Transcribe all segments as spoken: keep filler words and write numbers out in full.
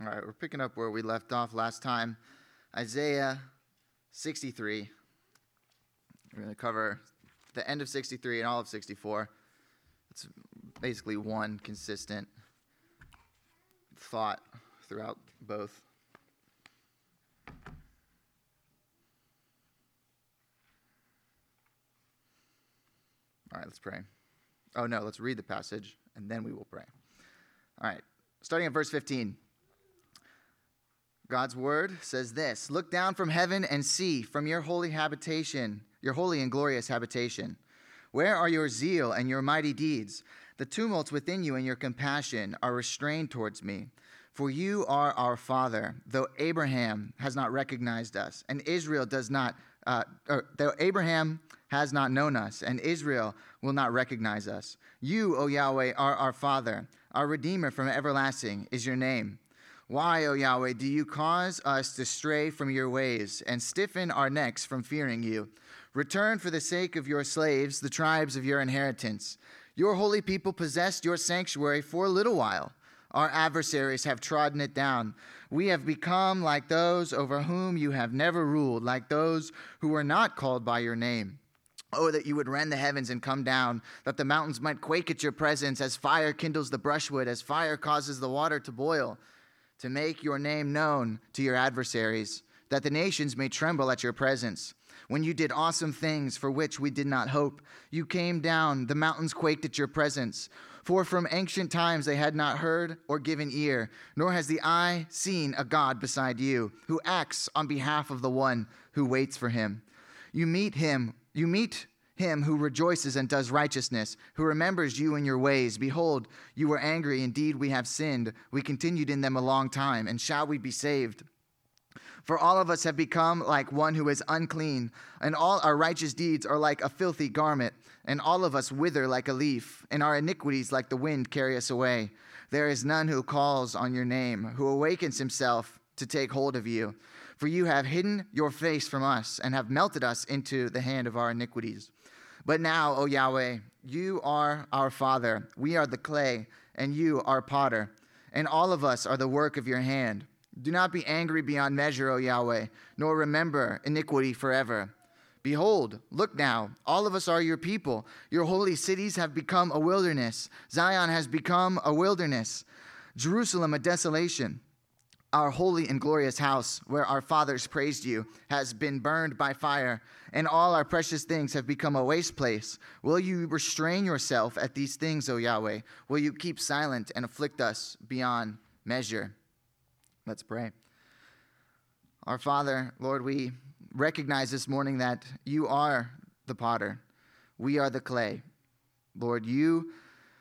All right, we're picking up where we left off last time. Isaiah sixty-three. We're going to cover the end of sixty-three and all of sixty-four. It's basically one consistent thought throughout both. All right, let's pray. Oh, no, let's read the passage, and then we will pray. All right, starting at verse fifteen. God's word says this: "Look down from heaven and see from your holy habitation, your holy and glorious habitation. Where are your zeal and your mighty deeds? The tumults within you and your compassion are restrained towards me. For you are our Father, though Abraham has not recognized us, and Israel does not, uh, or, though Abraham has not known us, and Israel will not recognize us. You, O Yahweh, are our Father. Our Redeemer from everlasting is your name. Why, O Yahweh, do you cause us to stray from your ways and stiffen our necks from fearing you? Return for the sake of your slaves, the tribes of your inheritance. Your holy people possessed your sanctuary for a little while. Our adversaries have trodden it down. We have become like those over whom you have never ruled, like those who were not called by your name. Oh, that you would rend the heavens and come down, that the mountains might quake at your presence, as fire kindles the brushwood, as fire causes the water to boil, to make your name known to your adversaries, that the nations may tremble at your presence. When you did awesome things for which we did not hope, you came down, the mountains quaked at your presence. For from ancient times they had not heard or given ear, nor has the eye seen a God beside you, who acts on behalf of the one who waits for him. You meet him, you meet him who rejoices and does righteousness, who remembers you in your ways. Behold, you were angry, indeed we have sinned. We continued in them a long time, and shall we be saved? For all of us have become like one who is unclean, and all our righteous deeds are like a filthy garment, and all of us wither like a leaf, and our iniquities like the wind carry us away. There is none who calls on your name, who awakens himself to take hold of you. For you have hidden your face from us, and have melted us into the hand of our iniquities. But now, O Yahweh, you are our Father. We are the clay, and you are potter, and all of us are the work of your hand. Do not be angry beyond measure, O Yahweh, nor remember iniquity forever. Behold, look now, all of us are your people. Your holy cities have become a wilderness. Zion has become a wilderness. Jerusalem a desolation. Our holy and glorious house, where our fathers praised you, has been burned by fire, and all our precious things have become a waste place. Will you restrain yourself at these things, O Yahweh? Will you keep silent and afflict us beyond measure? Let's pray. Our Father, Lord, we recognize this morning that you are the potter. We are the clay. Lord, you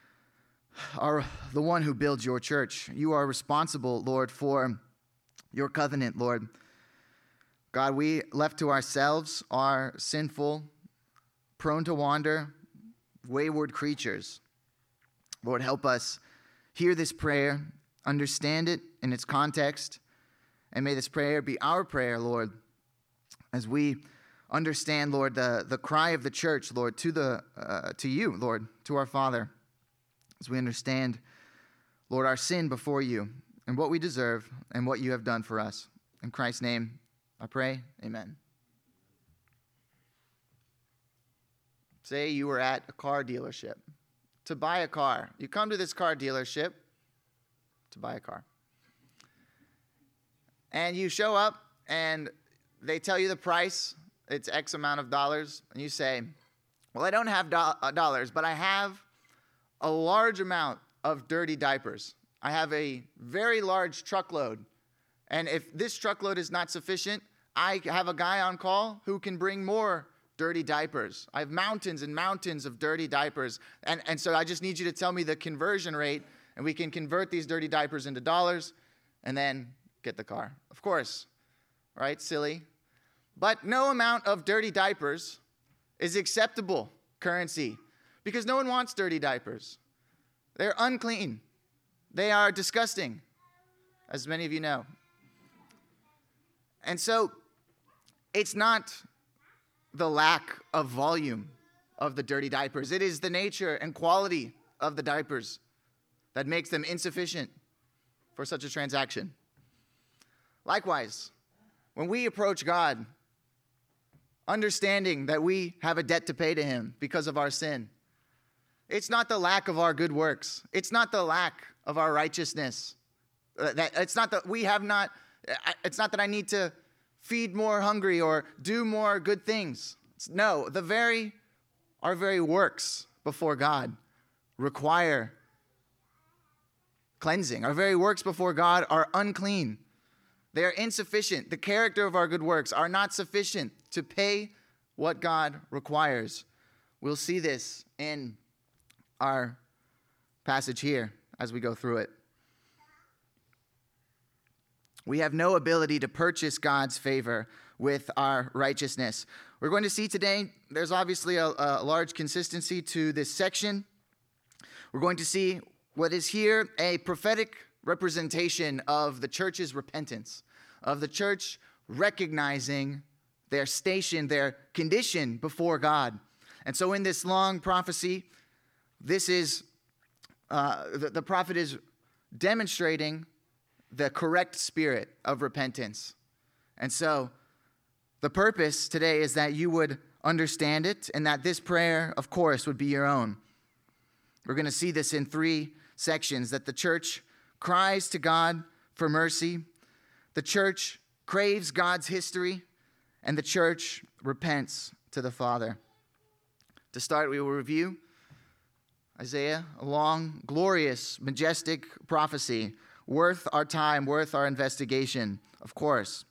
are the one who builds your church. You are responsible, Lord, for your covenant, Lord. God, we left to ourselves are sinful, prone to wander, wayward creatures. Lord, help us hear this prayer, understand it in its context, and may this prayer be our prayer, Lord, as we understand, Lord, the, the cry of the church, Lord, to the uh, to you, Lord, to our Father, as we understand, Lord, our sin before you and what we deserve and what you have done for us. In Christ's name, I pray, amen. Say you were at a car dealership to buy a car. You come to this car dealership to buy a car. And you show up and they tell you the price. It's X amount of dollars. And you say, well, I don't have do- dollars, but I have a large amount of dirty diapers. I have a very large truckload. And if this truckload is not sufficient, I have a guy on call who can bring more dirty diapers. I have mountains and mountains of dirty diapers. And, and so I just need you to tell me the conversion rate, and we can convert these dirty diapers into dollars and then get the car. Of course, right? Silly. But no amount of dirty diapers is acceptable currency, because no one wants dirty diapers. They're unclean. They are disgusting, as many of you know. And so it's not the lack of volume of the dirty diapers. It is the nature and quality of the diapers that makes them insufficient for such a transaction. Likewise, when we approach God, understanding that we have a debt to pay to him because of our sin, it's not the lack of our good works. It's not the lack of our righteousness. That it's not that we have not, it's not that I need to feed more hungry or do more good things. No, the very, our very works before God require cleansing. Our very works before God are unclean. They are insufficient. The character of our good works are not sufficient to pay what God requires. We'll see this in our passage here as we go through it. We have no ability to purchase God's favor with our righteousness. We're going to see today, there's obviously a, a large consistency to this section. We're going to see what is here a prophetic representation of the church's repentance, of the church recognizing their station, their condition before God. And so in this long prophecy, this is, uh, the, the prophet is demonstrating the correct spirit of repentance. And so the purpose today is that you would understand it and that this prayer, of course, would be your own. We're going to see this in three sections, that the church cries to God for mercy, the church craves God's history, and the church repents to the Father. To start, we will review Isaiah, a long, glorious, majestic prophecy, worth our time, worth our investigation, of course.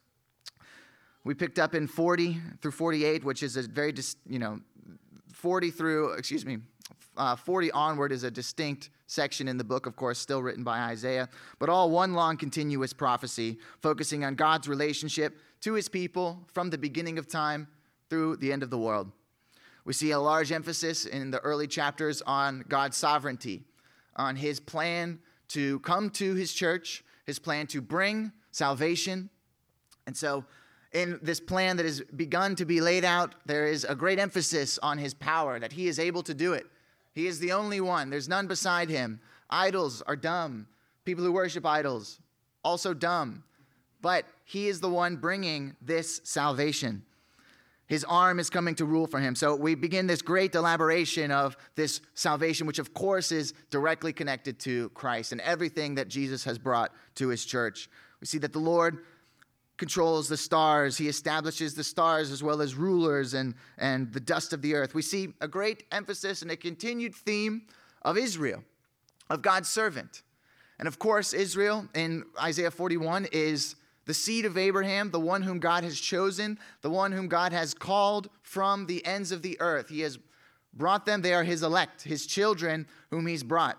We picked up in forty through forty-eight, which is a very, you know, forty through, excuse me, uh, forty onward is a distinct section in the book, of course, still written by Isaiah, but all one long continuous prophecy focusing on God's relationship to his people from the beginning of time through the end of the world. We see a large emphasis in the early chapters on God's sovereignty, on his plan to come to his church, his plan to bring salvation. And so in this plan that has begun to be laid out, there is a great emphasis on his power, that he is able to do it. He is the only one. There's none beside him. Idols are dumb. People who worship idols, also dumb. But he is the one bringing this salvation. His arm is coming to rule for him. So we begin this great elaboration of this salvation, which of course is directly connected to Christ and everything that Jesus has brought to his church. We see that the Lord controls the stars. He establishes the stars as well as rulers and, and the dust of the earth. We see a great emphasis and a continued theme of Israel, of God's servant. And of course, Israel in Isaiah forty-one is the seed of Abraham, the one whom God has chosen, the one whom God has called from the ends of the earth. He has brought them. They are his elect, his children whom he's brought.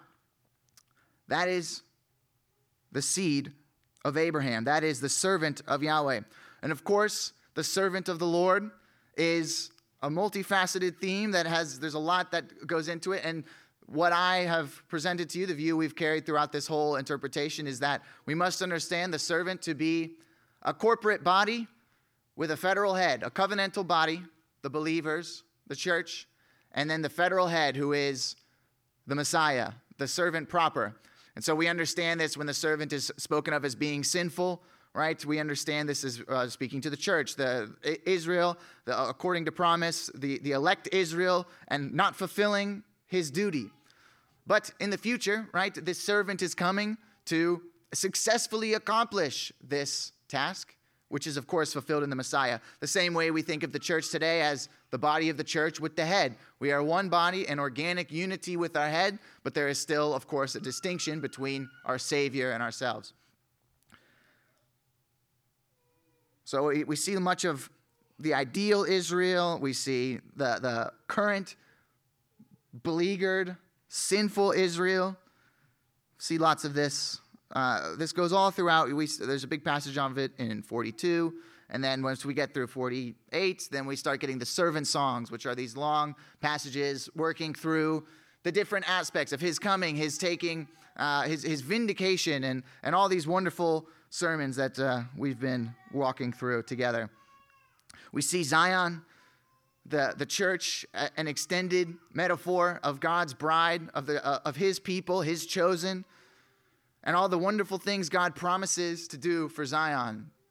That is the seed of Abraham. That is the servant of Yahweh. And of course, the servant of the Lord is a multifaceted theme that has, there's a lot that goes into it. And what I have presented to you, the view we've carried throughout this whole interpretation, is that we must understand the servant to be a corporate body with a federal head, a covenantal body, the believers, the church, and then the federal head who is the Messiah, the servant proper. And so we understand this when the servant is spoken of as being sinful, right? We understand this as uh, speaking to the church, the Israel, the, according to promise, the, the elect Israel, and not fulfilling his duty. But in the future, right, this servant is coming to successfully accomplish this task, which is, of course, fulfilled in the Messiah. The same way we think of the church today as the body of the church with the head. We are one body, an organic unity with our head, but there is still, of course, a distinction between our Savior and ourselves. So we, we see much of the ideal Israel. We see the, the current beleaguered, sinful Israel. See lots of this. Uh, this goes all throughout. We, there's a big passage of it in forty-two. And then once we get through forty-eight, then we start getting the servant songs, which are these long passages working through the different aspects of his coming, his taking, uh, his, his vindication, and, and all these wonderful sermons that uh, we've been walking through together. We see Zion, the, the church, an extended metaphor of God's bride, of, the, uh, of his people, his chosen, and all the wonderful things God promises to do for Zion.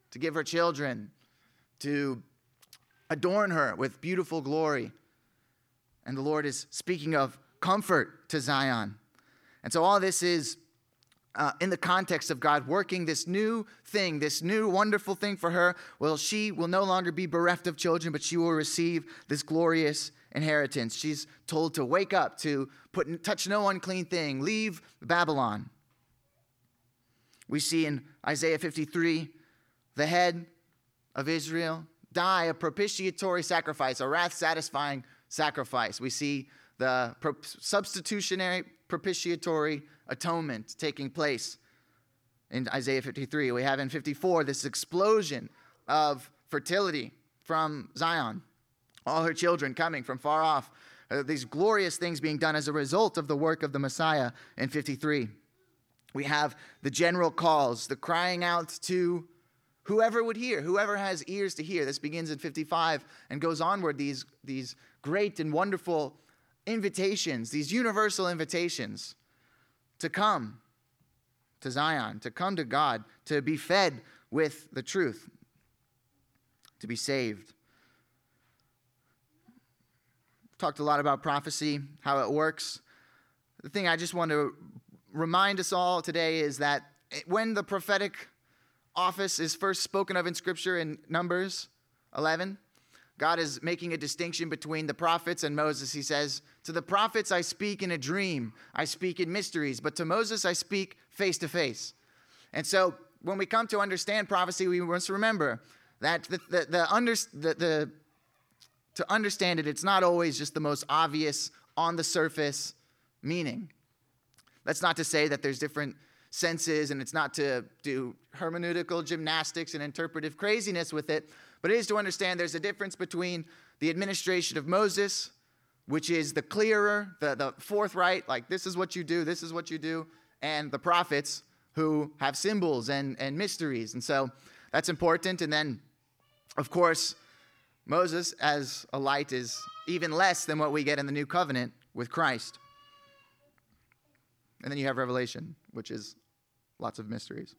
to give her children, to adorn her with beautiful glory. And the Lord is speaking of comfort to Zion. And so all this is uh, in the context of God working this new thing, this new wonderful thing for her. Well, she will no longer be bereft of children, but she will receive this glorious inheritance. She's told to wake up, to put touch no unclean thing, leave Babylon. We see in Isaiah fifty-three, the head of Israel die a propitiatory sacrifice, a wrath-satisfying sacrifice. We see the pro- substitutionary propitiatory atonement taking place in Isaiah fifty-three. We have in fifty-four this explosion of fertility from Zion. All her children coming from far off. Uh, these glorious things being done as a result of the work of the Messiah in fifty-three. We have the general calls, the crying out to whoever would hear, whoever has ears to hear. This begins in fifty-five and goes onward, these, these great and wonderful invitations, these universal invitations to come to Zion, to come to God, to be fed with the truth, to be saved. We've talked a lot about prophecy, how it works. The thing I just want to remind us all today is that when the prophetic office is first spoken of in Scripture in Numbers eleven, God is making a distinction between the prophets and Moses. He says, to the prophets I speak in a dream, I speak in mysteries, but to Moses I speak face to face. And so when we come to understand prophecy, we must remember that the, the, the, under, the, the to understand it, it's not always just the most obvious, on the surface meaning. That's not to say that there's different senses, and it's not to do hermeneutical gymnastics and interpretive craziness with it, but it is to understand there's a difference between the administration of Moses, which is the clearer, the, the forthright, like this is what you do, this is what you do, and the prophets who have symbols and, and mysteries. And so that's important. And then, of course, Moses as a light is even less than what we get in the new covenant with Christ. And then you have Revelation, which is lots of mysteries.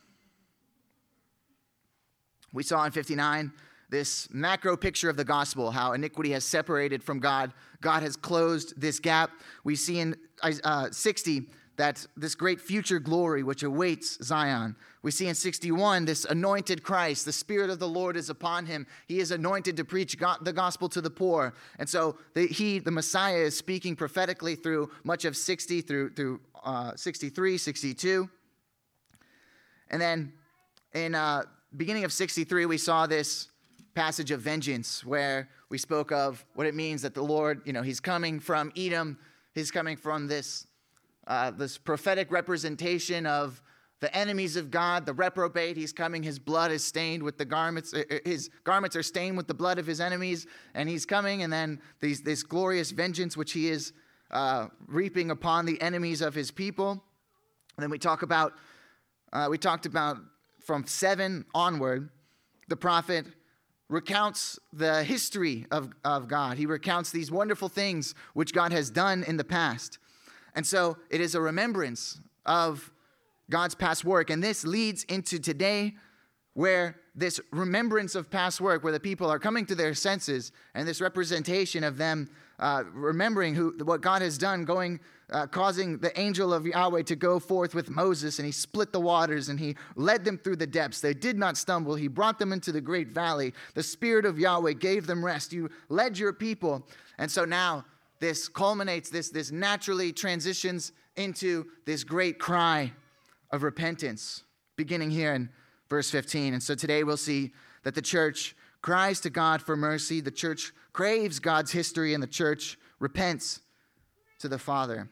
We saw in fifty-nine this macro picture of the gospel, how iniquity has separated from God. God has closed this gap. We see in uh, sixty that this great future glory which awaits Zion. We see in sixty-one this anointed Christ. The Spirit of the Lord is upon him. He is anointed to preach God, the gospel to the poor. And so the, he, the Messiah, is speaking prophetically through much of sixty, through, through uh, sixty-three, sixty-two. And then in uh, beginning of sixty-three, we saw this passage of vengeance where we spoke of what it means that the Lord, you know, he's coming from Edom. He's coming from this Uh, this prophetic representation of the enemies of God, the reprobate. He's coming. His blood is stained with the garments. His garments are stained with the blood of his enemies, and he's coming. And then these, this glorious vengeance which he is uh, reaping upon the enemies of his people. And then we talk about, uh, we talked about from seven onward, the prophet recounts the history of, of God. He recounts these wonderful things which God has done in the past. And so it is a remembrance of God's past work. And this leads into today, where this remembrance of past work, where the people are coming to their senses, and this representation of them uh, remembering who what God has done, going, uh, causing the angel of Yahweh to go forth with Moses, and he split the waters, and he led them through the depths. They did not stumble. He brought them into the great valley. The Spirit of Yahweh gave them rest. You led your people. And so now, this culminates, this, this naturally transitions into this great cry of repentance, beginning here in verse fifteen. And so today we'll see that the church cries to God for mercy, the church craves God's history, and the church repents to the Father.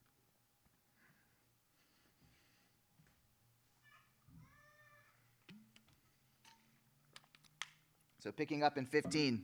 So picking up in fifteen.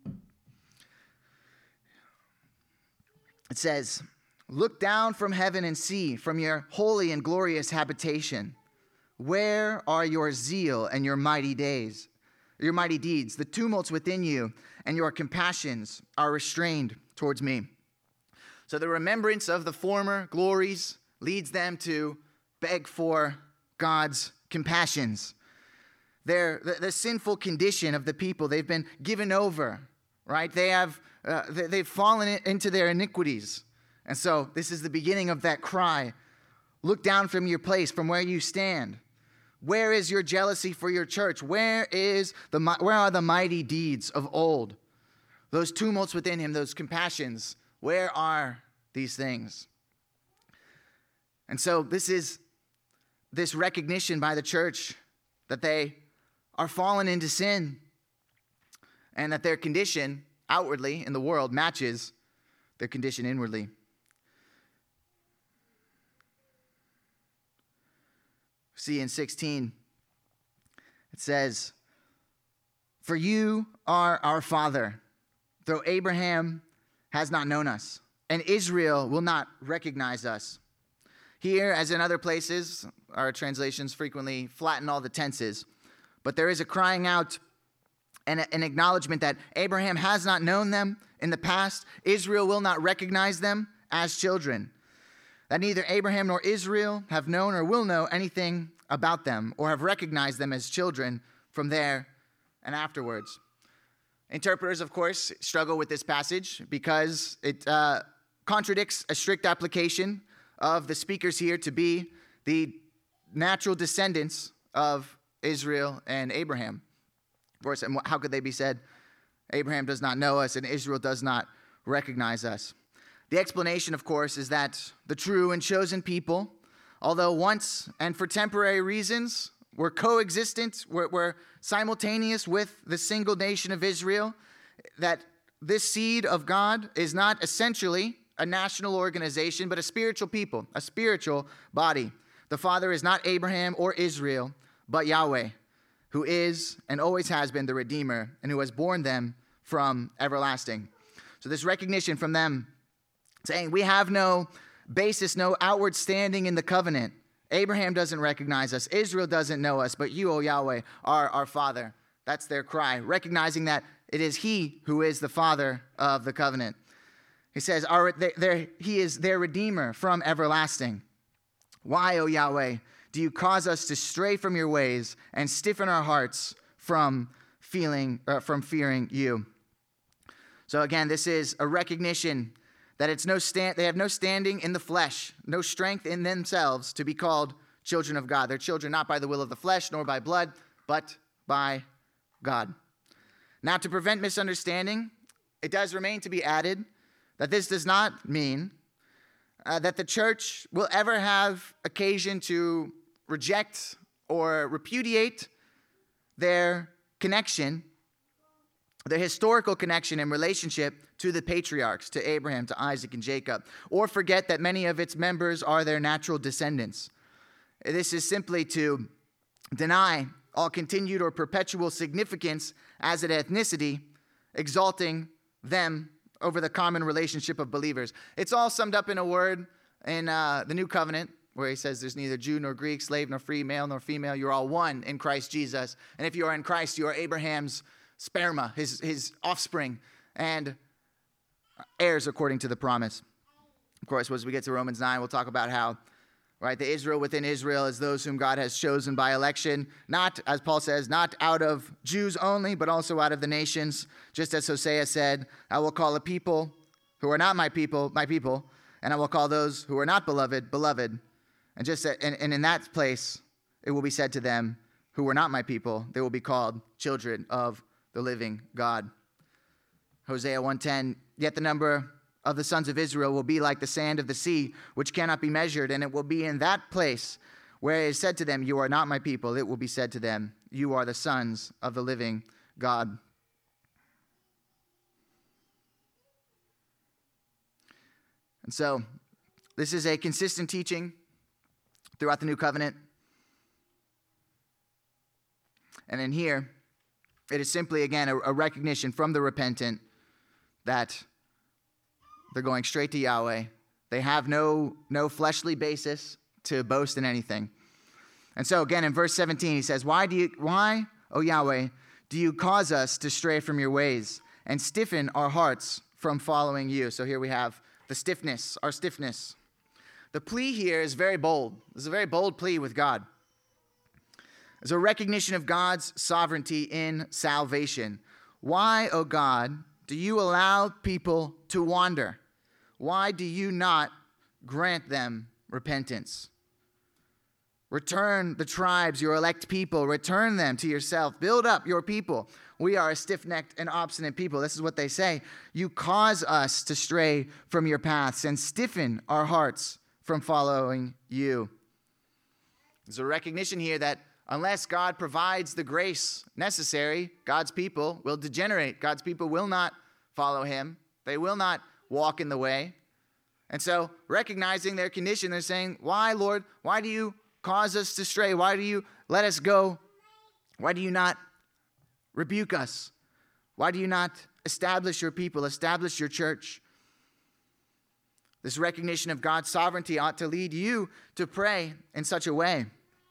It says, look down from heaven and see from your holy and glorious habitation. Where are your zeal and your mighty days, your mighty deeds? The tumults within you and your compassions are restrained towards me. So the remembrance of the former glories leads them to beg for God's compassions. their the, the sinful condition of the people. They've been given over, right? They have uh, they, they've fallen into their iniquities. And so this is the beginning of that cry. Look down from your place, from where you stand. Where is your jealousy for your church? Where is the where are the mighty deeds of old? Those tumults within him, those compassions, where are these things? And so this is this recognition by the church that they are fallen into sin and that their condition outwardly in the world matches their condition inwardly. See in sixteen, it says, "For you are our father, though Abraham has not known us, and Israel will not recognize us." Here, as in other places, our translations frequently flatten all the tenses, but there is a crying out and an acknowledgement that Abraham has not known them in the past. Israel will not recognize them as children. That neither Abraham nor Israel have known or will know anything about them or have recognized them as children from there and afterwards. Interpreters, of course, struggle with this passage because it uh, contradicts a strict application of the speakers here to be the natural descendants of Israel and Abraham. Of course, and how could they be said, Abraham does not know us and Israel does not recognize us? The explanation, of course, is that the true and chosen people, although once and for temporary reasons were coexistent, were, were simultaneous with the single nation of Israel, that this seed of God is not essentially a national organization, but a spiritual people, a spiritual body. The Father is not Abraham or Israel, but Yahweh, who is and always has been the Redeemer and who has borne them from everlasting. So this recognition from them saying we have no basis, no outward standing in the covenant. Abraham doesn't recognize us. Israel doesn't know us, but you, O Yahweh, are our Father. That's their cry, recognizing that it is He who is the Father of the covenant. He says, our, their, He is their Redeemer from everlasting. Why, O Yahweh, do you cause us to stray from your ways and stiffen our hearts from feeling, uh, from fearing you? So again, this is a recognition that it's no stand, they have no standing in the flesh, no strength in themselves to be called children of God. They're children not by the will of the flesh, nor by blood, but by God. Now, to prevent misunderstanding, it does remain to be added that this does not mean uh, that the church will ever have occasion to reject or repudiate their connection, their historical connection and relationship to the patriarchs, to Abraham, to Isaac, and Jacob, or forget that many of its members are their natural descendants. This is simply to deny all continued or perpetual significance as an ethnicity, exalting them over the common relationship of believers. It's all summed up in a word in uh, the New Covenant, where he says there's neither Jew nor Greek, slave nor free, male nor female. You're all one in Christ Jesus. And if you are in Christ, you are Abraham's sperma, his, his offspring, and heirs according to the promise. Of course, as we get to Romans nine, we'll talk about how, right, the Israel within Israel is those whom God has chosen by election, not, as Paul says, not out of Jews only, but also out of the nations. Just as Hosea said, I will call a people who are not my people, my people, and I will call those who are not beloved, beloved. And just and, and in that place, it will be said to them, who were not my people, they will be called children of the living God. Hosea one ten, yet the number of the sons of Israel will be like the sand of the sea, which cannot be measured, and it will be in that place where it is said to them, you are not my people, it will be said to them, you are the sons of the living God. And so, this is a consistent teaching throughout the New Covenant. And in here, it is simply, again, a, a recognition from the repentant that they're going straight to Yahweh. They have no, no fleshly basis to boast in anything. And so, again, in verse seventeen, he says, Why, do you, why, O Yahweh, do you cause us to stray from your ways and stiffen our hearts from following you? So here we have the stiffness, our stiffness. The plea here is very bold. This is a very bold plea with God. There's a recognition of God's sovereignty in salvation. Why, O God, do you allow people to wander? Why do you not grant them repentance? Return the tribes, your elect people. Return them to yourself. Build up your people. We are a stiff-necked and obstinate people. This is what they say. You cause us to stray from your paths and stiffen our hearts from following you. There's a recognition here that unless God provides the grace necessary, God's people will degenerate. God's people will not follow him. They will not walk in the way. And so, recognizing their condition, they're saying, why, Lord, why do you cause us to stray? Why do you let us go? Why do you not rebuke us? Why do you not establish your people, establish your church? This recognition of God's sovereignty ought to lead you to pray in such a way,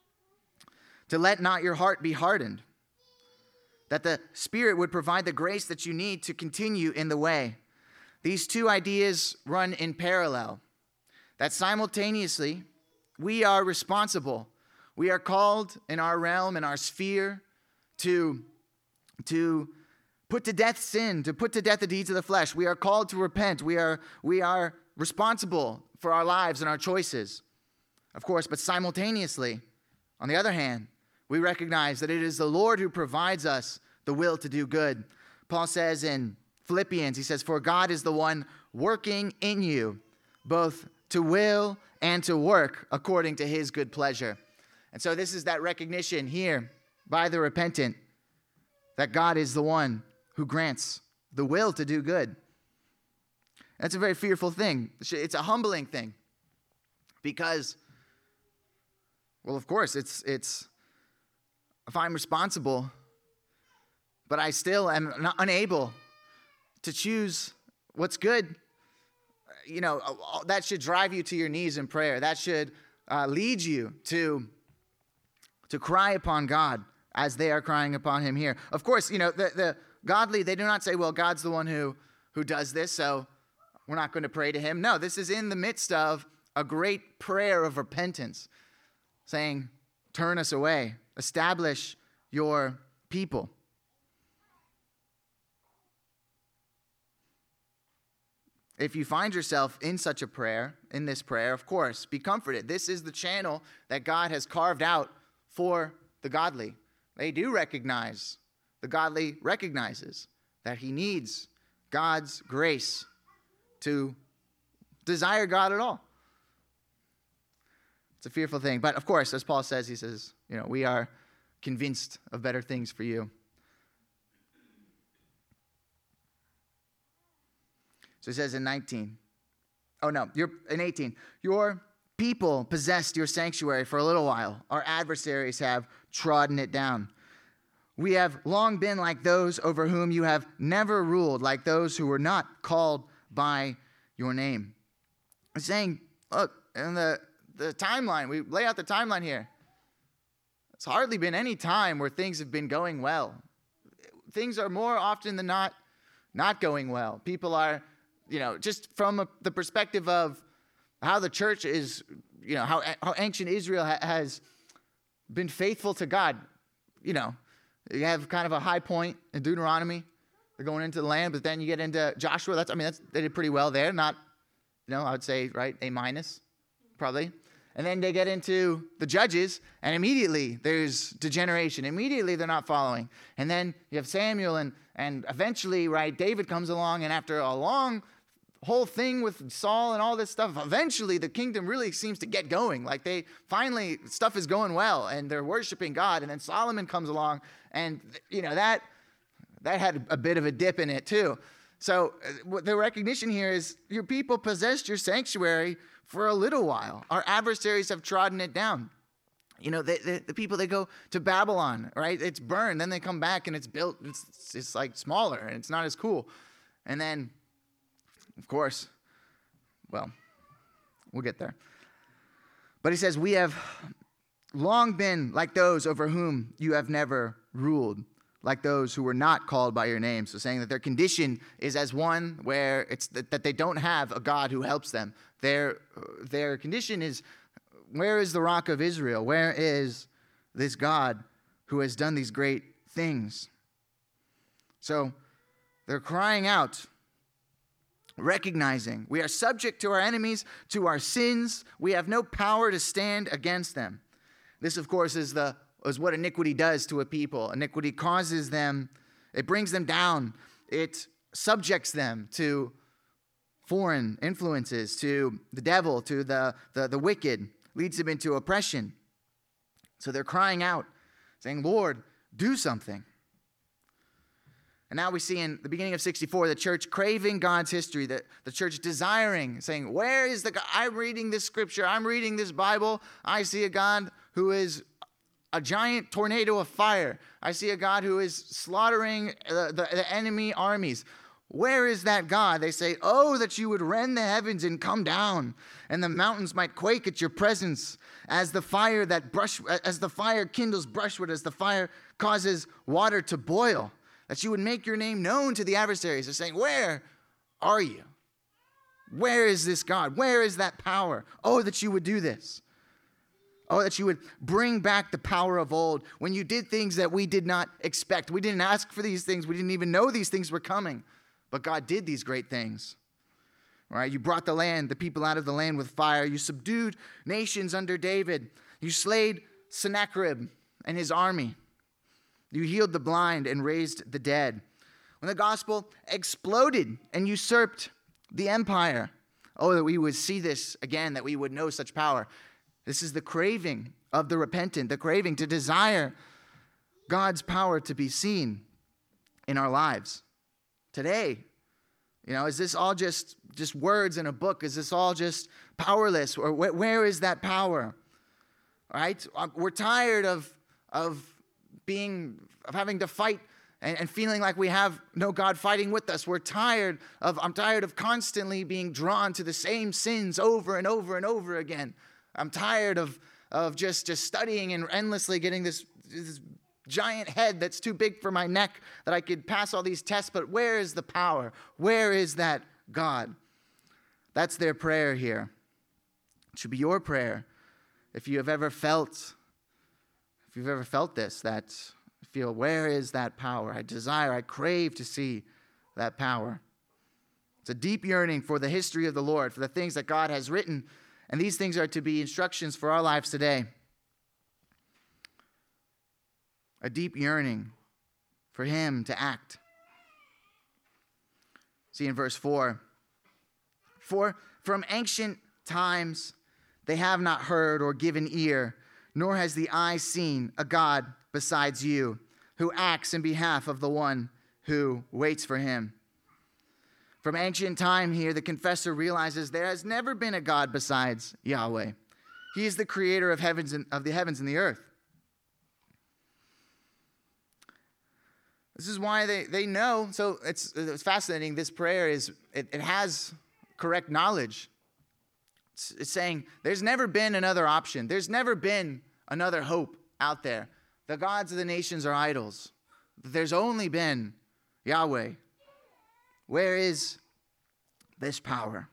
to let not your heart be hardened, that the Spirit would provide the grace that you need to continue in the way. These two ideas run in parallel, that simultaneously we are responsible. We are called in our realm, in our sphere, to, to put to death sin, to put to death the deeds of the flesh. We are called to repent. We are, we are responsible for our lives and our choices, of course, but simultaneously, on the other hand, we recognize that it is the Lord who provides us the will to do good. Paul says in Philippians, he says, for God is the one working in you, both to will and to work according to his good pleasure. And so this is that recognition here by the repentant that God is the one who grants the will to do good. That's a very fearful thing. It's a humbling thing because, well, of course, it's it's if I'm responsible, but I still am not unable to choose what's good, you know, that should drive you to your knees in prayer. That should uh, lead you to, to cry upon God as they are crying upon him here. Of course, you know, the, the godly, they do not say, well, God's the one who, who does this, so we're not going to pray to him. No, this is in the midst of a great prayer of repentance, saying, turn us away, establish your people. If you find yourself in such a prayer, in this prayer, of course, be comforted. This is the channel that God has carved out for the godly. They do recognize, the godly recognizes that he needs God's grace to desire God at all. It's a fearful thing. But of course, as Paul says, he says, you know, we are convinced of better things for you. So he says in nineteen, oh no, you're in eighteen, your people possessed your sanctuary for a little while. Our adversaries have trodden it down. We have long been like those over whom you have never ruled, like those who were not called by your name. He's saying, look, in the, the timeline, we lay out the timeline here. It's hardly been any time where things have been going well. Things are more often than not not going well. People are, you know, just from a, the perspective of how the church is, you know, how, how ancient Israel ha- has been faithful to God. You know, you have kind of a high point in Deuteronomy. They're going into the land, but then you get into Joshua. That's, I mean, that's, they did pretty well there. Not, you know, I would say, right, A minus, probably. And then they get into the Judges, and immediately there's degeneration. Immediately they're not following. And then you have Samuel, and and eventually, right, David comes along, and after a long whole thing with Saul and all this stuff, eventually the kingdom really seems to get going. Like they finally, stuff is going well, and they're worshiping God. And then Solomon comes along, and, you know, that that had a bit of a dip in it too. So the recognition here is your people possessed your sanctuary for a little while. Our adversaries have trodden it down. You know, the, the, the people, they go to Babylon, right? It's burned. Then they come back and it's built. It's, it's like smaller and it's not as cool. And then, of course, well, we'll get there. But he says, we have long been like those over whom you have never ruled, like those who were not called by your name. So saying that their condition is as one where it's that, that they don't have a God who helps them. Their, their condition is, where is the rock of Israel? Where is this God who has done these great things. So they're crying out, recognizing we are subject to our enemies, to our sins. We have no power to stand against them. This, of course, is the is what iniquity does to a people. Iniquity causes them, it brings them down. It subjects them to foreign influences, to the devil, to the, the, the wicked, leads them into oppression. So they're crying out, saying, Lord, do something. And now we see in the beginning of sixty-four, the church craving God's history, the, the church desiring, saying, where is the God? I'm reading this scripture, I'm reading this Bible, I see a God who is a giant tornado of fire. I see a God who is slaughtering the, the, the enemy armies. Where is that God? They say, oh, that you would rend the heavens and come down, and the mountains might quake at your presence, as the fire that brush, as the fire kindles brushwood, as the fire causes water to boil, that you would make your name known to the adversaries. They're saying, where are you? Where is this God? Where is that power? Oh, that you would do this. Oh, that you would bring back the power of old when you did things that we did not expect. We didn't ask for these things. We didn't even know these things were coming. But God did these great things. All right, you brought the land, the people out of the land with fire. You subdued nations under David. You slayed Sennacherib and his army. You healed the blind and raised the dead. When the gospel exploded and usurped the empire, oh, that we would see this again, that we would know such power. This is the craving of the repentant, the craving to desire God's power to be seen in our lives. Today, you know, is this all just, just words in a book? Is this all just powerless? Or wh- where is that power? All right? We're tired of, of being, of having to fight and, and feeling like we have no God fighting with us. We're tired of, I'm tired of constantly being drawn to the same sins over and over and over again. I'm tired of, of just, just studying and endlessly getting this, this giant head that's too big for my neck that I could pass all these tests, but where is the power? Where is that God? That's their prayer here. It should be your prayer. If you have ever felt, if you've ever felt this, that feel, where is that power? I desire, I crave to see that power. It's a deep yearning for the history of the Lord, for the things that God has written. And these things are to be instructions for our lives today. A deep yearning for him to act. See in verse four. For from ancient times they have not heard or given ear, nor has the eye seen a God besides you, who acts in behalf of the one who waits for him. From ancient time here, the confessor realizes there has never been a God besides Yahweh. He is the creator of heavens and of the heavens and the earth. This is why they, they know. So it's, it's fascinating. This prayer is, it, it has correct knowledge. It's, it's saying there's never been another option. There's never been another hope out there. The gods of the nations are idols. There's only been Yahweh. Where is this power?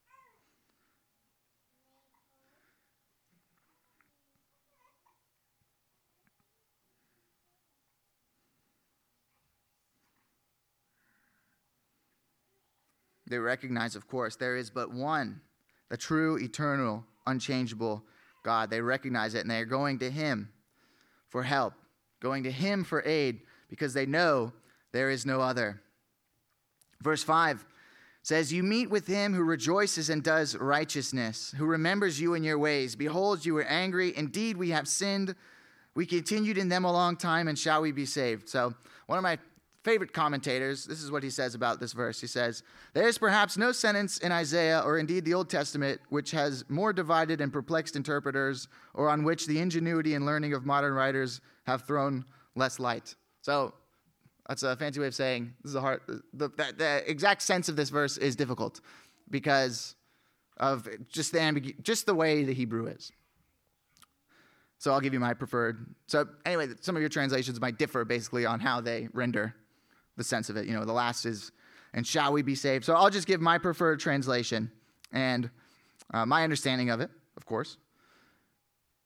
They recognize, of course, there is but one, the true, eternal, unchangeable God. They recognize it, and they are going to him for help, going to him for aid, because they know there is no other. Verse five says, you meet with him who rejoices and does righteousness, who remembers you in your ways. Behold, you were angry. Indeed, we have sinned. We continued in them a long time, and shall we be saved? So one of my favorite commentators, this is what he says about this verse. He says, there is perhaps no sentence in Isaiah, or indeed the Old Testament, which has more divided and perplexed interpreters, or on which the ingenuity and learning of modern writers have thrown less light. So that's a fancy way of saying this is a hard. The, the, the exact sense of this verse is difficult because of just the ambigu- just the way the Hebrew is. So I'll give you my preferred. So anyway, some of your translations might differ basically on how they render the sense of it. You know, the last is, and shall we be saved? So I'll just give my preferred translation and uh, my understanding of it, of course.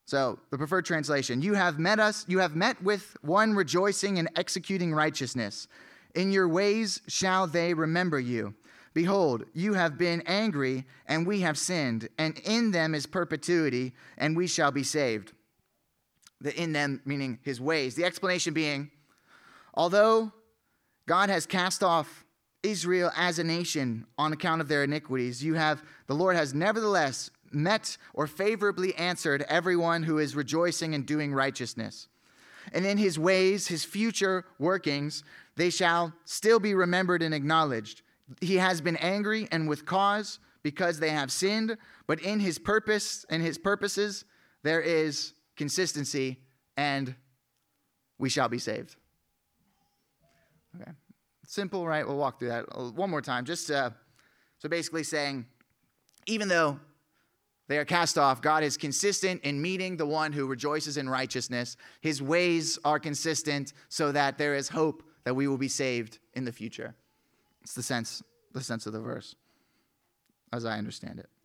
So the preferred translation, you have met us, you have met with one rejoicing and executing righteousness. In your ways shall they remember you. Behold, you have been angry, and we have sinned, and in them is perpetuity, and we shall be saved. The in them meaning his ways. The explanation being, although God has cast off Israel as a nation on account of their iniquities, you have the Lord has nevertheless met or favorably answered everyone who is rejoicing and doing righteousness. And in his ways, his future workings, they shall still be remembered and acknowledged. He has been angry and with cause because they have sinned, but in his purpose and his purposes there is consistency, and we shall be saved. Okay. Simple, right? We'll walk through that one more time. Just uh, so basically saying, even though they are cast off, God is consistent in meeting the one who rejoices in righteousness. His ways are consistent so that there is hope that we will be saved in the future. It's the sense, the sense of the verse, as I understand it.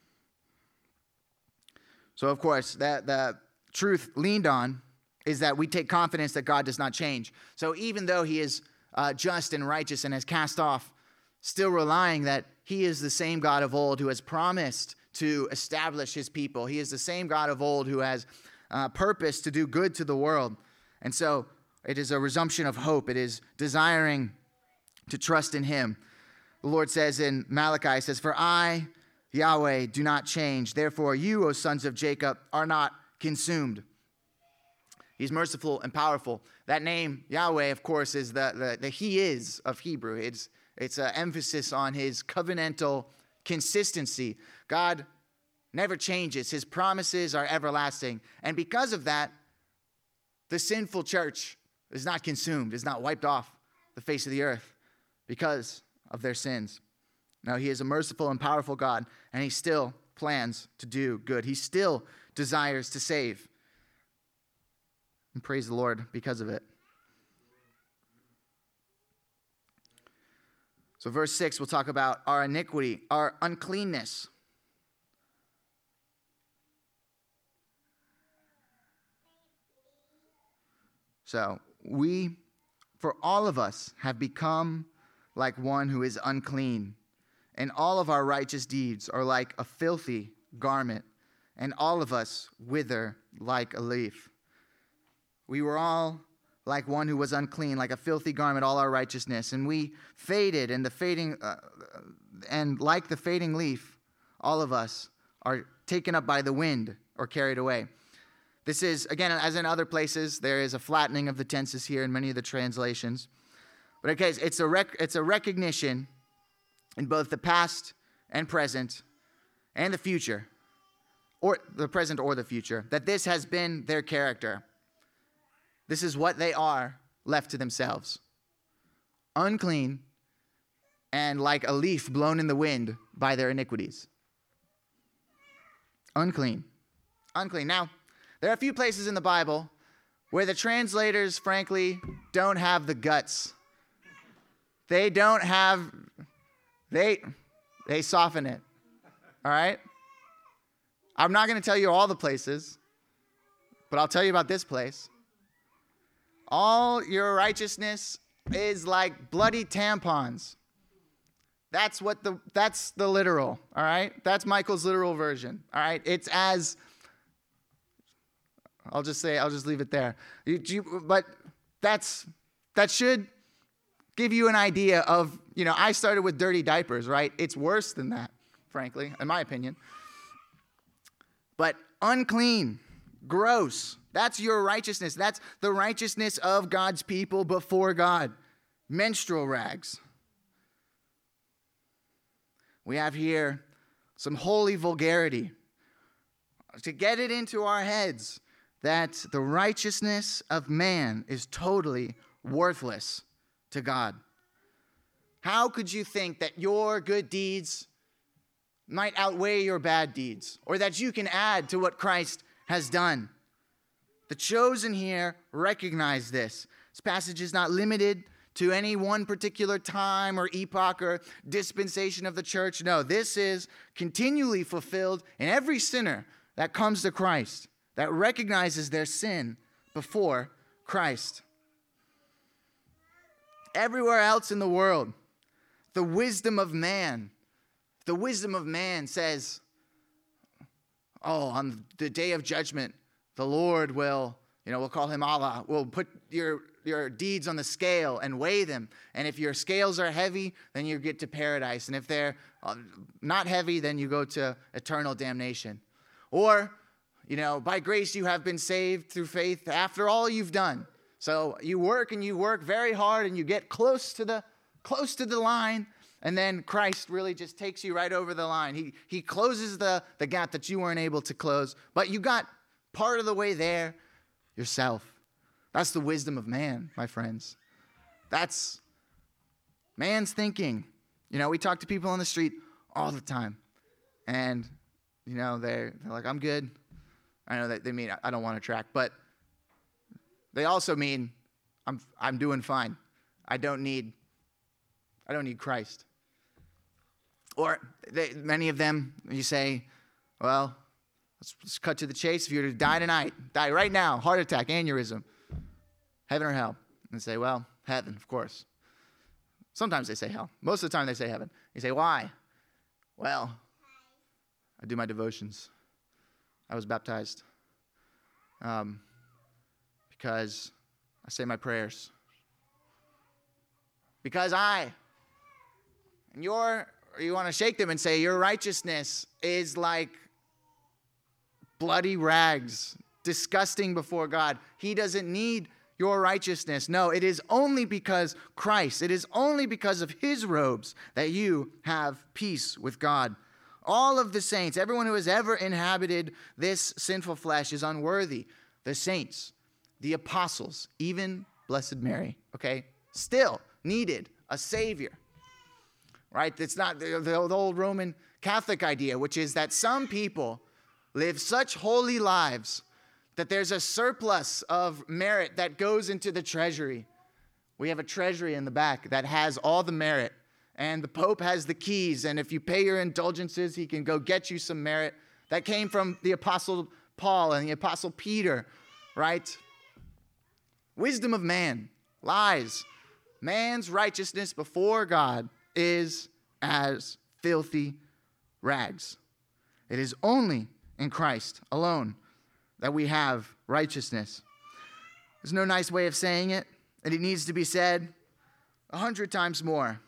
So, of course, that the truth leaned on is that we take confidence that God does not change. So even though he is uh, just and righteous and has cast off, still relying that he is the same God of old who has promised to establish his people. He is the same God of old who has uh, purpose to do good to the world. And so it is a resumption of hope. It is desiring to trust in him. The Lord says in Malachi, he says, for I, Yahweh, do not change. Therefore you, O sons of Jacob, are not consumed. He's merciful and powerful. That name, Yahweh, of course, is the, the, the he is of Hebrew. It's, it's an emphasis on his covenantal consistency. God never changes. His promises are everlasting. And because of that, the sinful church is not consumed, is not wiped off the face of the earth because of their sins. Now, he is a merciful and powerful God, and he still plans to do good. He still desires to save. And praise the Lord because of it. So verse six, we'll talk about our iniquity, our uncleanness. So we, for all of us, have become like one who is unclean, and all of our righteous deeds are like a filthy garment, and all of us wither like a leaf. We were all like one who was unclean, like a filthy garment, all our righteousness. And we faded, and the fading, uh, and like the fading leaf, all of us are taken up by the wind or carried away. This is, again, as in other places, there is a flattening of the tenses here in many of the translations. But okay, it's a rec- it's a recognition in both the past and present and the future, or the present or the future, that this has been their character. This is what they are left to themselves. Unclean and like a leaf blown in the wind by their iniquities. Unclean. Unclean. Now, there are a few places in the Bible where the translators, frankly, don't have the guts. They don't have, they, they soften it. All right? I'm not going to tell you all the places, but I'll tell you about this place. All your righteousness is like bloody tampons. That's what the that's the literal, all right? That's Michael's literal version, all right? It's as I'll just say I'll just leave it there. You, you, but that's that should give you an idea of, you know, I started with dirty diapers, right? It's worse than that, frankly, in my opinion. But unclean, gross. That's your righteousness. That's the righteousness of God's people before God. Menstrual rags. We have here some holy vulgarity to get it into our heads that the righteousness of man is totally worthless to God. How could you think that your good deeds might outweigh your bad deeds, or that you can add to what Christ has done? The chosen here recognize this. This passage is not limited to any one particular time or epoch or dispensation of the church. No, this is continually fulfilled in every sinner that comes to Christ, that recognizes their sin before Christ. Everywhere else in the world, the wisdom of man, the wisdom of man says, oh, on the day of judgment, the Lord will, you know, we'll call him Allah, will put your, your deeds on the scale and weigh them. And if your scales are heavy, then you get to paradise. And if they're not heavy, then you go to eternal damnation. Or, you know, by grace you have been saved through faith after all you've done. So you work and you work very hard and you get close to the close to the line, and then Christ really just takes you right over the line. He he closes the, the gap that you weren't able to close, but you got part of the way there yourself. That's the wisdom of man, my friends. That's man's thinking. You know, we talk to people on the street all the time, and, you know, they're, they're like, I'm good. I know that they mean I don't want to track, but they also mean I'm I'm doing fine. I don't need I don't need Christ. Or they, many of them, you say, well, let's, let's cut to the chase. If you were to die tonight, die right now, heart attack, aneurysm, heaven or hell? And they say, well, heaven, of course. Sometimes they say hell. Most of the time they say heaven. You say, why? Well, I do my devotions. I was baptized. Um, because I say my prayers. Because I, and your, or you want to shake them and say, your righteousness is like bloody rags, disgusting before God. He doesn't need your righteousness. No, it is only because Christ, it is only because of his robes that you have peace with God. All of the saints, everyone who has ever inhabited this sinful flesh is unworthy. The saints, the apostles, even Blessed Mary, okay, still needed a Savior, right? It's not the, the old Roman Catholic idea, which is that some people live such holy lives that there's a surplus of merit that goes into the treasury. We have a treasury in the back that has all the merit, and the Pope has the keys, and if you pay your indulgences, he can go get you some merit. That came from the Apostle Paul and the Apostle Peter, right? Wisdom of man, lies. Man's righteousness before God is as filthy rags. It is only in Christ alone that we have righteousness. There's no nice way of saying it, and it needs to be said a hundred times more.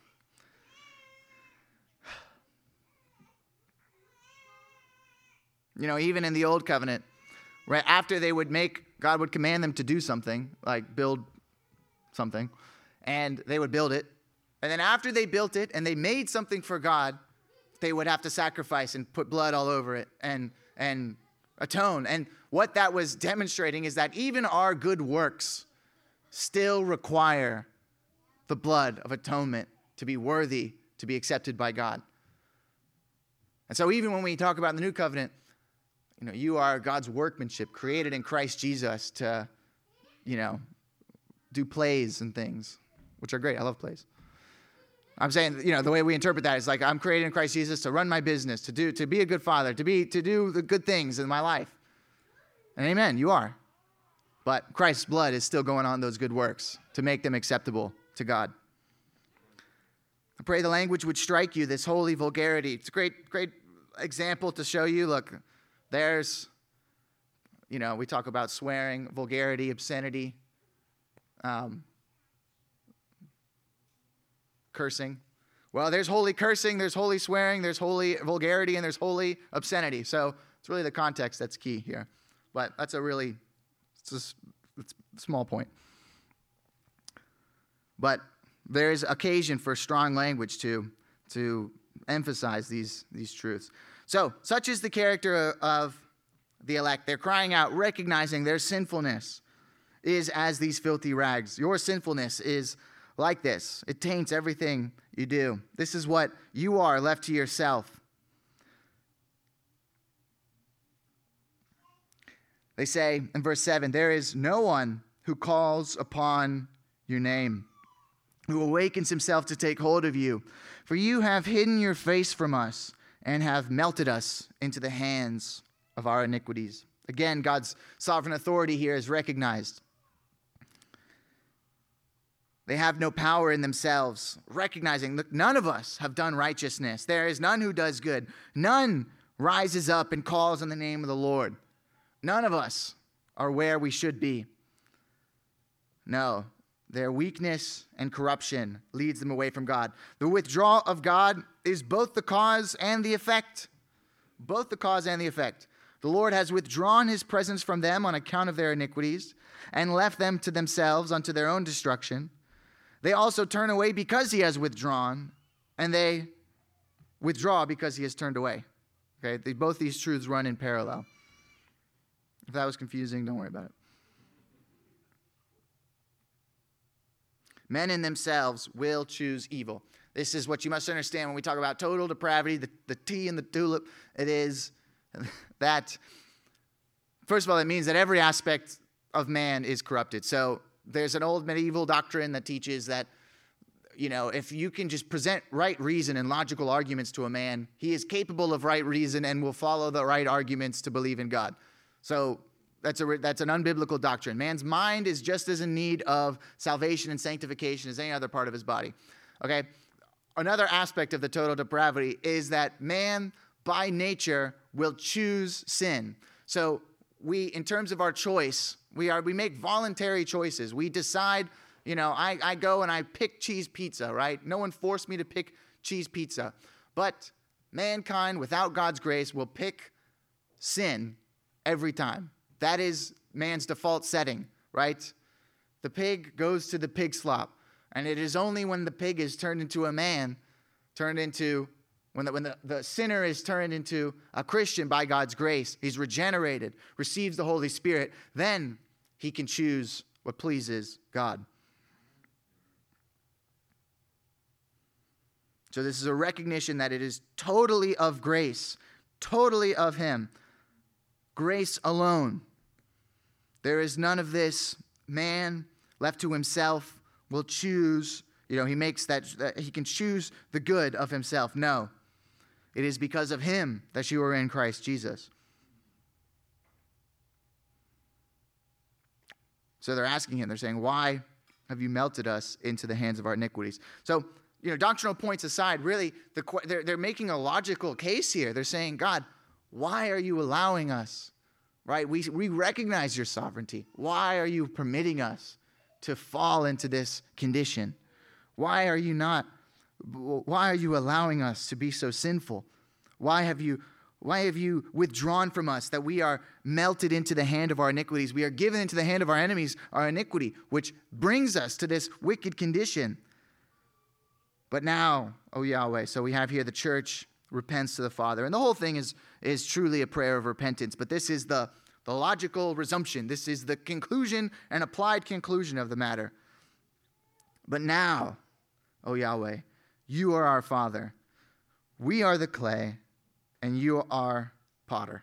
You know, even in the old covenant, right after they would make, God would command them to do something, like build something, and they would build it. And then after they built it and they made something for God, they would have to sacrifice and put blood all over it and, and atone. And what that was demonstrating is that even our good works still require the blood of atonement to be worthy to be accepted by God. And so even when we talk about the new covenant, you know, you are God's workmanship, created in Christ Jesus to, you know, do plays and things, which are great. I love plays. I'm saying, you know, the way we interpret that is like, I'm created in Christ Jesus to run my business, to do, to be a good father, to be, to do the good things in my life. And amen, you are. But Christ's blood is still going on those good works to make them acceptable to God. I pray the language would strike you, this holy vulgarity. It's a great, great example to show you. Look, there's, you know, we talk about swearing, vulgarity, obscenity, um, cursing. Well, there's holy cursing, there's holy swearing, there's holy vulgarity, and there's holy obscenity. So it's really the context that's key here. But that's a really it's a, it's a small point. But there's occasion for strong language to, to emphasize these, these truths. So, such is the character of the elect. They're crying out, recognizing their sinfulness is as these filthy rags. Your sinfulness is like this. It taints everything you do. This is what you are left to yourself. They say in verse seven, there is no one who calls upon your name, who awakens himself to take hold of you. For you have hidden your face from us and have melted us into the hands of our iniquities. Again, God's sovereign authority here is recognized. They have no power in themselves, recognizing, look, none of us have done righteousness. There is none who does good. None rises up and calls on the name of the Lord. None of us are where we should be. No, their weakness and corruption leads them away from God. The withdrawal of God is both the cause and the effect. Both the cause and the effect. The Lord has withdrawn his presence from them on account of their iniquities and left them to themselves unto their own destruction. They also turn away because he has withdrawn, and they withdraw because he has turned away. Okay, they, both these truths run in parallel. If that was confusing, don't worry about it. Men in themselves will choose evil. This is what you must understand when we talk about total depravity, the, the T in the tulip. It is that, first of all, it means that every aspect of man is corrupted. So there's an old medieval doctrine that teaches that, you know, if you can just present right reason and logical arguments to a man, he is capable of right reason and will follow the right arguments to believe in God. So that's a that's an unbiblical doctrine. Man's mind is just as in need of salvation and sanctification as any other part of his body. Okay? Another aspect of the total depravity is that man, by nature, will choose sin. So we, in terms of our choice, we are we make voluntary choices. We decide, you know, I, I go and I pick cheese pizza, right? No one forced me to pick cheese pizza. But mankind, without God's grace, will pick sin every time. That is man's default setting, right? The pig goes to the pig slop. And it is only when the pig is turned into a man, turned into, when the, when the, the sinner is turned into a Christian by God's grace, he's regenerated, receives the Holy Spirit, then he can choose what pleases God. So this is a recognition that it is totally of grace, totally of him. Grace alone. There is none of this man left to himself will choose, you know, he makes that, that he can choose the good of himself. No. It is because of him that you are in Christ Jesus. So they're asking him, they're saying, why have you melted us into the hands of our iniquities? So, you know, doctrinal points aside, really, the, they're, they're making a logical case here. They're saying, God, why are you allowing us? Right? We, we recognize your sovereignty. Why are you permitting us to fall into this condition? Why are you not, why are you allowing us to be so sinful? Why have you, why have you withdrawn from us that we are melted into the hand of our iniquities? We are given into the hand of our enemies, our iniquity, which brings us to this wicked condition. But now, O Yahweh, so we have here the church repents to the Father. And the whole thing is, is truly a prayer of repentance. But this is the, the logical resumption. This is the conclusion and applied conclusion of the matter. But now, O Yahweh, you are our Father. We are the clay, and you are potter.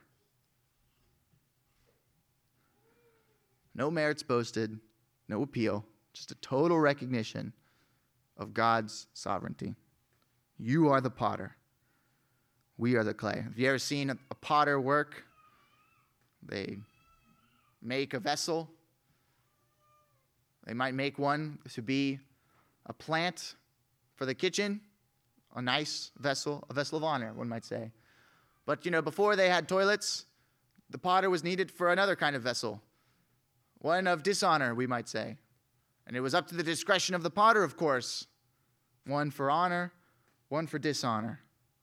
No merits boasted, no appeal, just a total recognition of God's sovereignty. You are the potter. We are the clay. Have you ever seen a, a potter work? They make a vessel. They might make one to be a plant for the kitchen, a nice vessel, a vessel of honor, one might say. But, you know, before they had toilets, the potter was needed for another kind of vessel, one of dishonor, we might say. And it was up to the discretion of the potter, of course. One for honor, one for dishonor.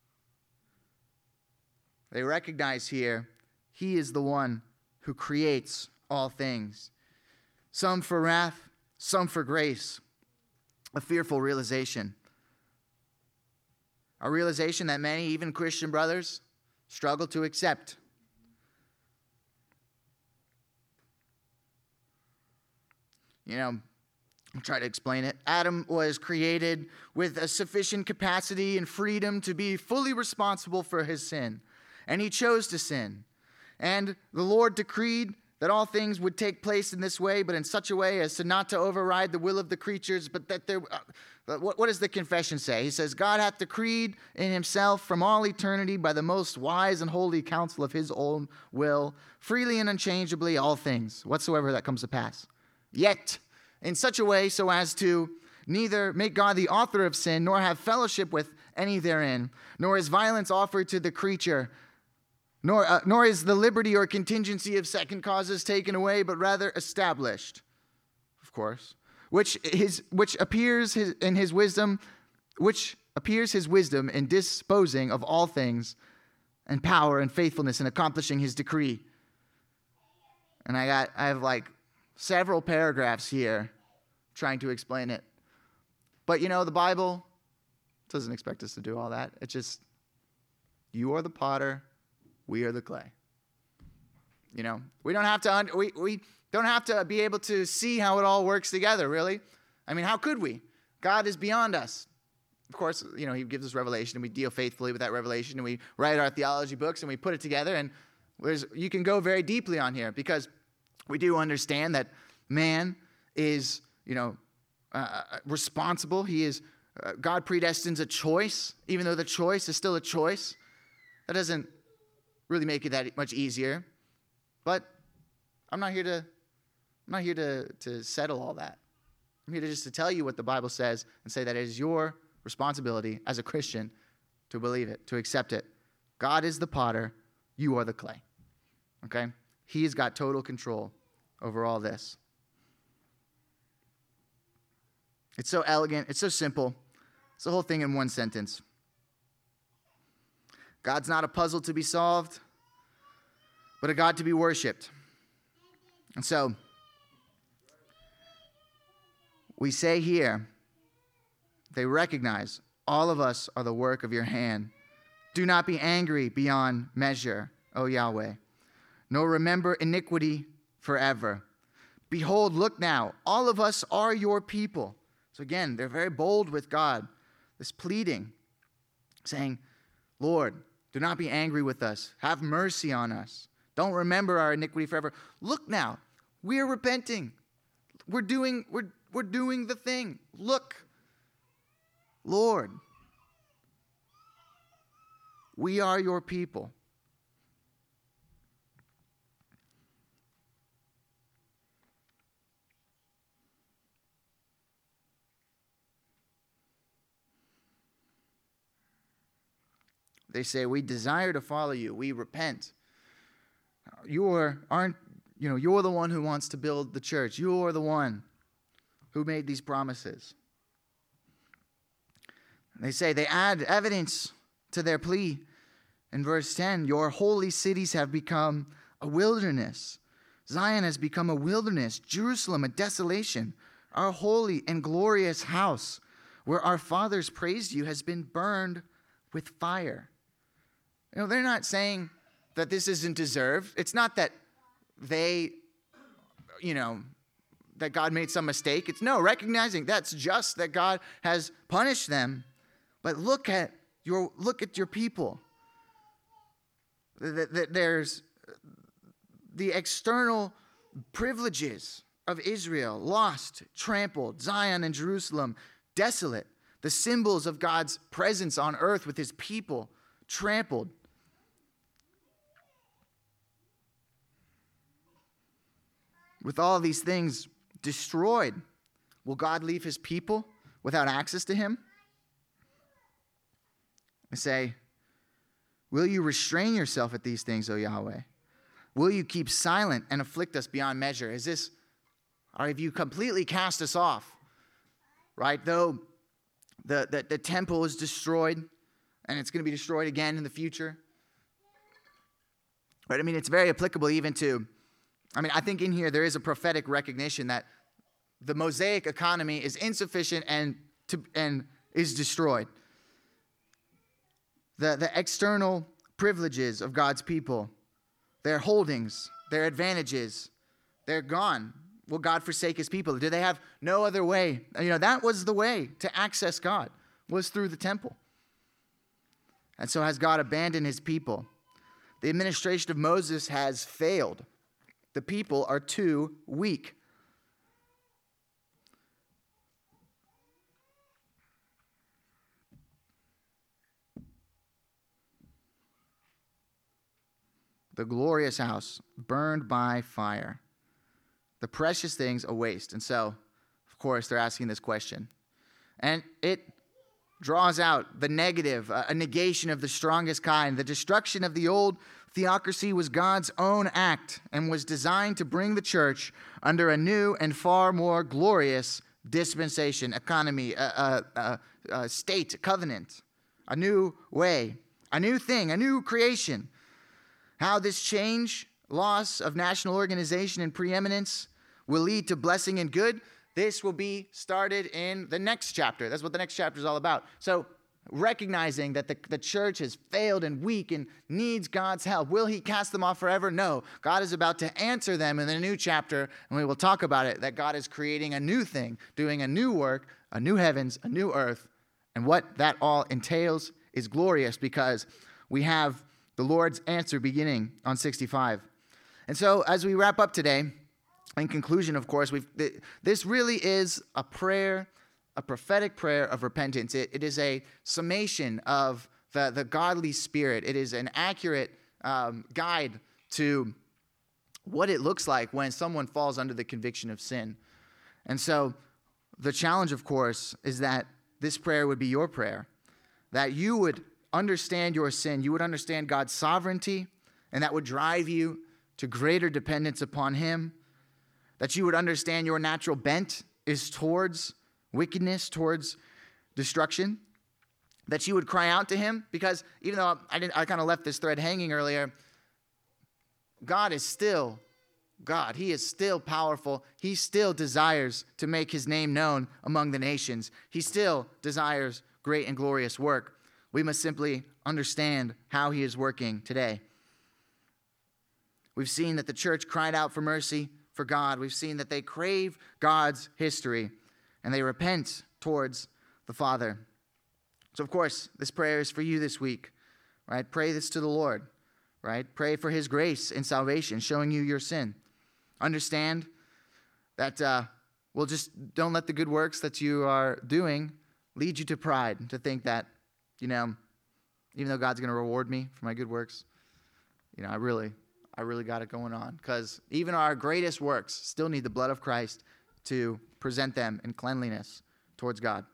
They recognize here, he is the one who creates all things. Some for wrath, some for grace. A fearful realization. A realization that many, even Christian brothers, struggle to accept. You know, I'll try to explain it. Adam was created with a sufficient capacity and freedom to be fully responsible for his sin. And he chose to sin. And the Lord decreed that all things would take place in this way, but in such a way as to not to override the will of the creatures, but that there... Uh, what, what does the confession say? He says, God hath decreed in himself from all eternity by the most wise and holy counsel of his own will, freely and unchangeably all things, whatsoever that comes to pass. Yet, in such a way so as to neither make God the author of sin, nor have fellowship with any therein, nor is violence offered to the creature, nor, uh, nor is the liberty or contingency of second causes taken away, but rather established, of course, which his which appears his, in his wisdom, which appears his wisdom in disposing of all things, and power and faithfulness in accomplishing his decree. And I got I have like several paragraphs here trying to explain it. But you know, the Bible doesn't expect us to do all that. It's just, you are the potter, we are the clay. You know, we don't have to un- we we don't have to be able to see how it all works together, really. I mean, how could we? God is beyond us. Of course, you know, he gives us revelation, and we deal faithfully with that revelation, and we write our theology books, and we put it together, and there's, you can go very deeply on here, because we do understand that man is, you know, uh, responsible. He is, uh, God predestines a choice, even though the choice is still a choice. That doesn't really make it that much easier. But I'm not here to, I'm not here to, to settle all that. I'm here to just to tell you what the Bible says and say that it is your responsibility as a Christian to believe it, to accept it. God is the potter, you are the clay. Okay? He's got total control over all this. It's so elegant, it's so simple. It's the whole thing in one sentence. God's not a puzzle to be solved, but a God to be worshipped. And so, we say here, they recognize all of us are the work of your hand. Do not be angry beyond measure, O Yahweh, nor remember iniquity forever. Behold, look now, all of us are your people. So again, they're very bold with God, this pleading, saying, Lord, do not be angry with us. Have mercy on us. Don't remember our iniquity forever. Look now, we are repenting. We're doing, we're, we're doing the thing. Look, Lord, we are your people. They say, we desire to follow you. We repent. You are, aren't, you know, you're the one who wants to build the church. You are the one who made these promises. They say, they add evidence to their plea. In verse ten, your holy cities have become a wilderness. Zion has become a wilderness. Jerusalem a desolation. Our holy and glorious house, where our fathers praised you, has been burned with fire. You know, they're not saying that this isn't deserved. It's not that they, you know, that God made some mistake. It's no, recognizing that's just that God has punished them. But look at your look at your people. There's the external privileges of Israel lost, trampled, Zion and Jerusalem desolate. The symbols of God's presence on earth with his people trampled. With all these things destroyed, will God leave his people without access to him? I say, will you restrain yourself at these things, O Yahweh? Will you keep silent and afflict us beyond measure? Is this, or have you completely cast us off? Right? Though the, the, the temple is destroyed, and it's going to be destroyed again in the future. But I mean, it's very applicable even to, I mean, I think in here there is a prophetic recognition that the Mosaic economy is insufficient and to, and is destroyed. The, the external privileges of God's people, their holdings, their advantages, they're gone. Will God forsake his people? Do they have no other way? You know, that was the way to access God, was through the temple. And so has God abandoned his people? The administration of Moses has failed. The people are too weak. The glorious house burned by fire. The precious things a waste. And so, of course, they're asking this question. And it draws out the negative, a negation of the strongest kind. The destruction of the old theocracy was God's own act and was designed to bring the church under a new and far more glorious dispensation, economy, a, a, a, a state, a covenant, a new way, a new thing, a new creation. How this change, loss of national organization and preeminence will lead to blessing and good, this will be started in the next chapter. That's what the next chapter is all about. So recognizing that the, the church has failed and weak and needs God's help. Will he cast them off forever? No. God is about to answer them in the new chapter, and we will talk about it, that God is creating a new thing, doing a new work, a new heavens, a new earth. And what that all entails is glorious because we have the Lord's answer beginning on sixty-five. And so as we wrap up today, in conclusion, of course, we've, this really is a prayer, a prophetic prayer of repentance. It, it is a summation of the, the godly spirit. It is an accurate um, guide to what it looks like when someone falls under the conviction of sin. And so the challenge, of course, is that this prayer would be your prayer, that you would understand your sin, you would understand God's sovereignty, and that would drive you to greater dependence upon him, that you would understand your natural bent is towards wickedness, towards destruction, that you would cry out to him, because even though I didn't, I kind of left this thread hanging earlier, God is still God. He is still powerful. He still desires to make his name known among the nations. He still desires great and glorious work. We must simply understand how he is working today. We've seen that the church cried out for mercy for God. We've seen that they crave God's history and they repent towards the Father. So, of course, this prayer is for you this week, right? Pray this to the Lord, right? Pray for his grace and salvation, showing you your sin. Understand that, uh, well, just don't let the good works that you are doing lead you to pride, to think that, you know, even though God's going to reward me for my good works, you know, I really, I really got it going on. Because even our greatest works still need the blood of Christ to present them in cleanliness towards God.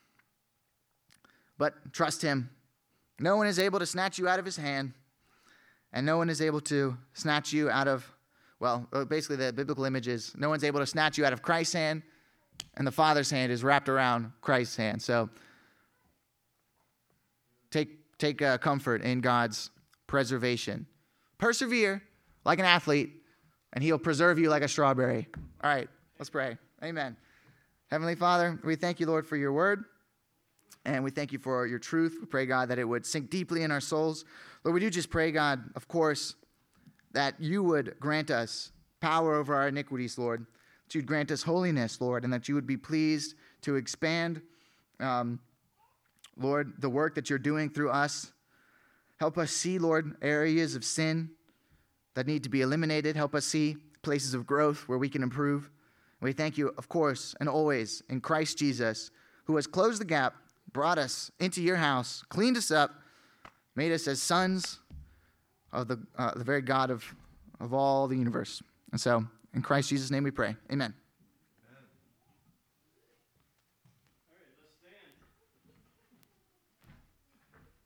But trust him. No one is able to snatch you out of his hand, and no one is able to snatch you out of, well, basically the biblical image is no one's able to snatch you out of Christ's hand, and the Father's hand is wrapped around Christ's hand. So take take uh, comfort in God's preservation. Persevere like an athlete, and he'll preserve you like a strawberry. All right, let's pray. Amen. Heavenly Father, we thank you, Lord, for your word, and we thank you for your truth. We pray, God, that it would sink deeply in our souls. Lord, we do just pray, God, of course, that you would grant us power over our iniquities, Lord, that you'd grant us holiness, Lord, and that you would be pleased to expand, um, Lord, the work that you're doing through us. Help us see, Lord, areas of sin that need to be eliminated. Help us see places of growth where we can improve. And we thank you, of course, and always in Christ Jesus, who has closed the gap, brought us into your house, cleaned us up, made us as sons of the, uh, the very God of, of all the universe. And so, in Christ Jesus' name we pray. Amen.